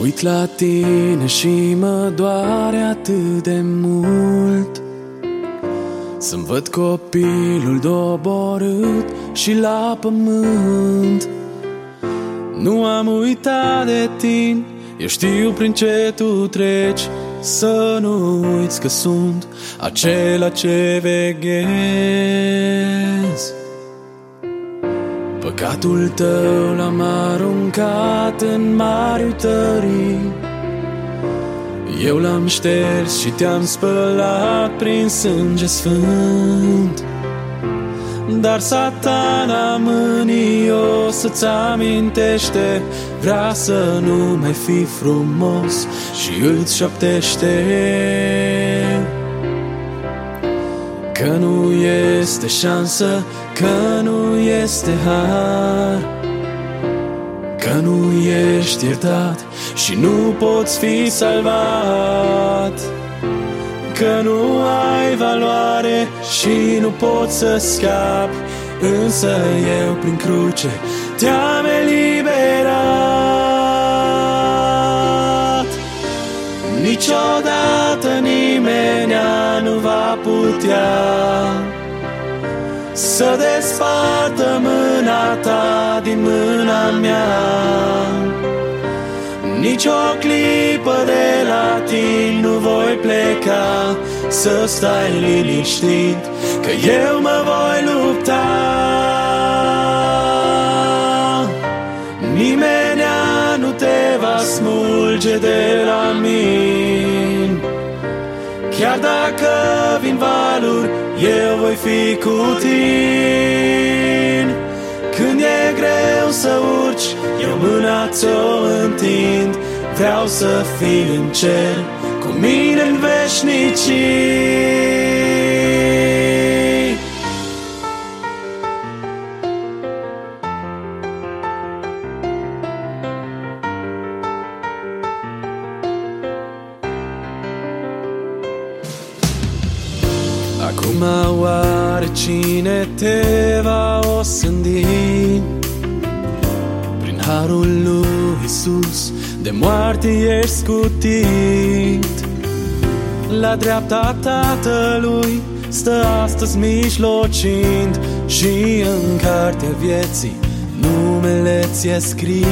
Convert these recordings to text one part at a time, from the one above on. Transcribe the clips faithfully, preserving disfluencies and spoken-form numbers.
uit la tine și mă doare atât de mult să-mi văd copilul doborât și la pământ. Nu am uitat de tine, eu știu prin ce tu treci, să nu uiți că sunt acela ce veghez. Păcatul tău l-am aruncat în mari uitării, eu l-am șters și te-am spălat prin sânge sfânt. Dar Satana mânios să-ți amintește, vrea să nu mai fii frumos și îți șoptește că nu este șansă, că nu este har, că nu ești iertat și nu poți fi salvat, că nu ai valoare și nu poți să scapi. Însă eu prin cruce te-am eliberat. Niciodată nimenea nu va putea să despartă mâna ta din mâna mea. Nici o clipă de la tine nu voi pleca, să stai liniștit că eu mă voi lupta. Nimenea nu te va smulge de la mine, chiar dacă vin valuri, eu voi fi cu tine. Când e greu să urci, eu mâna ți-o întind, vreau să fii în cer cu mine în veșnicii. Acum oare cine te va osândi? Prin harul lui Iisus de moarte ești scutit. La dreapta Tatălui stă astăzi mijlocind și în cartea vieții numele ți-e scris.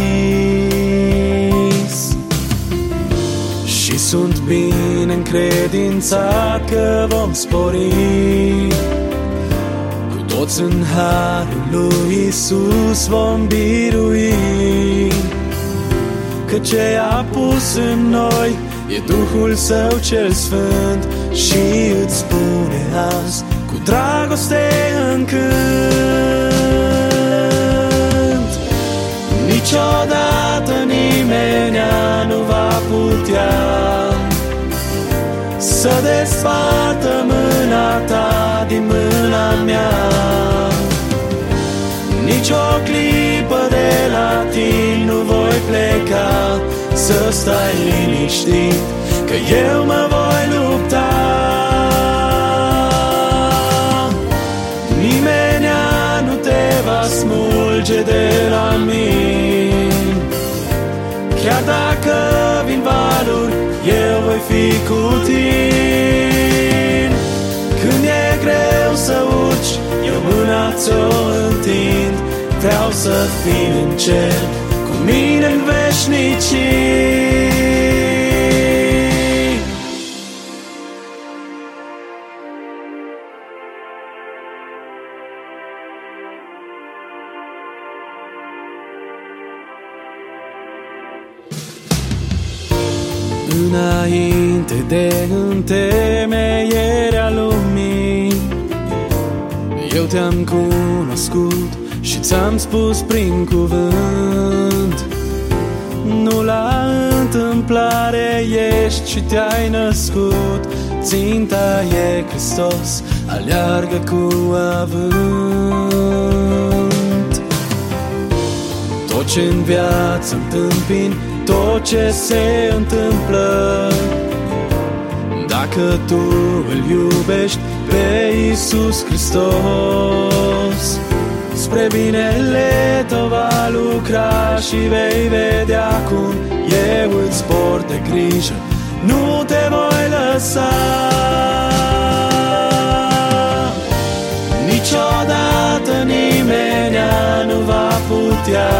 Și sunt bine încredințat că vom spori, cu toți în harul lui Iisus vom birui. Că ce a pus în noi e Duhul Său cel Sfânt și îți spune azi cu dragoste în cânt. Niciodată nimenea nu va putea să despartă mâna ta din mâna mea. Nici o clipă de la tine nu voi pleca, să stai liniștit că eu mă voi lupta. Nimenea nu te va smulge de la mine, chiar dacă vin valuri, eu voi fi cu tine. Când e greu să urci, eu mâna ți-o întind, vreau să fii în cer cu mine în veșnicii. Înainte de întemeierea lumii, eu te-am cunoscut și ți-am spus prin cuvânt. Nu la întâmplare ești și te-ai născut, ținta e Hristos, aleargă cu avânt. Tot ce în viață întâmpini, tot ce se întâmplă, dacă tu îl iubești pe Iisus Hristos, spre binele tău va lucra și vei vedea cum eu îți port de grijă. Nu te voi lăsa. Niciodată nimenea nu va putea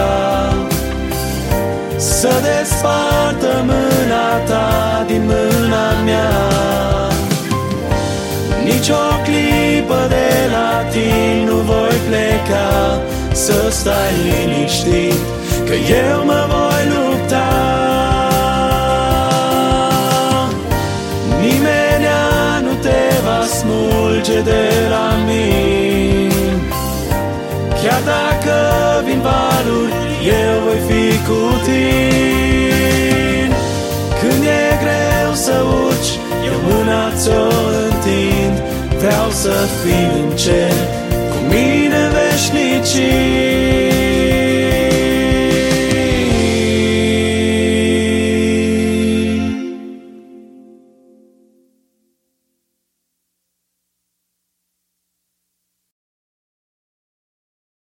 să despartă mâna ta din mâna mea. Nici o clipă de la tine nu voi pleca, să stai liniștit că eu mă voi lupta. Nimenea nu te va smulge de la mine. Chiar dacă vin valuri, eu voi fi cu tine. Când e greu să urci, eu mâna ți-o întind. Vreau să fii în cer cu mine veșnicii.